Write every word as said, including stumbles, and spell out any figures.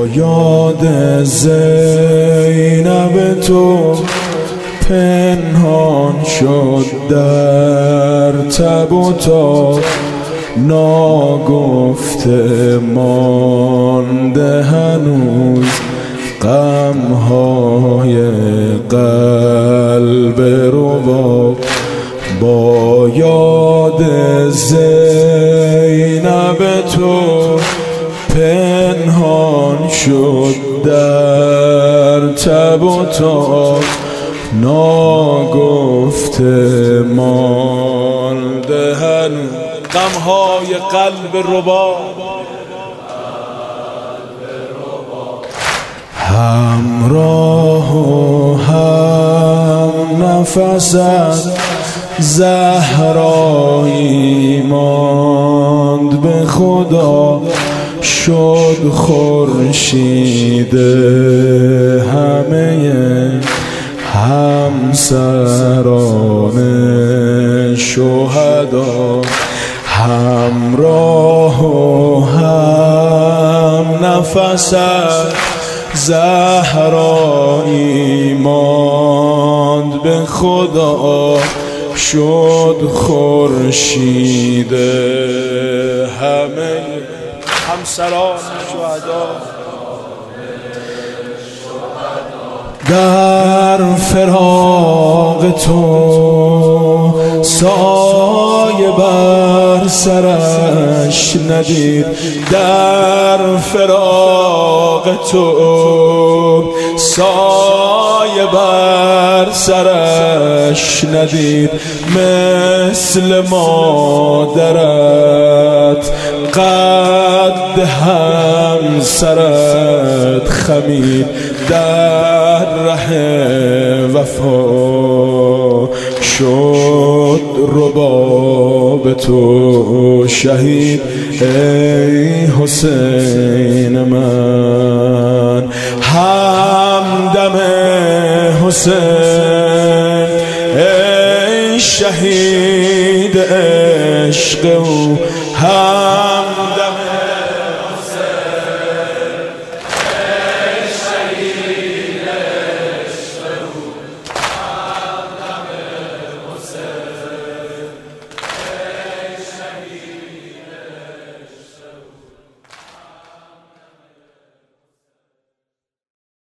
یاد زینب تو پنهان شد در تب و تاب، ناگفته مانده هنوز غمهای قلب رباب. با یاد زینب تو پنهان شد در تب و تاب، ناگفته مانده هنوز غمهای قلب رباب. همراه و هم نفست زهرایی ماند به خدا، شد خورشید همه همسران شهدا. همراه و هم نفس زهرایی ماند به خدا، شد خورشید همه همسران شهدا. در فراق تو سایه بر سرش ندید، در فراق تو سایه بر سرش ندید، مثل مادرت قد همسرت خمید، در ره وفا شد رباب تو شهید. ای حسین من همدم حسین، ای شهید عشق او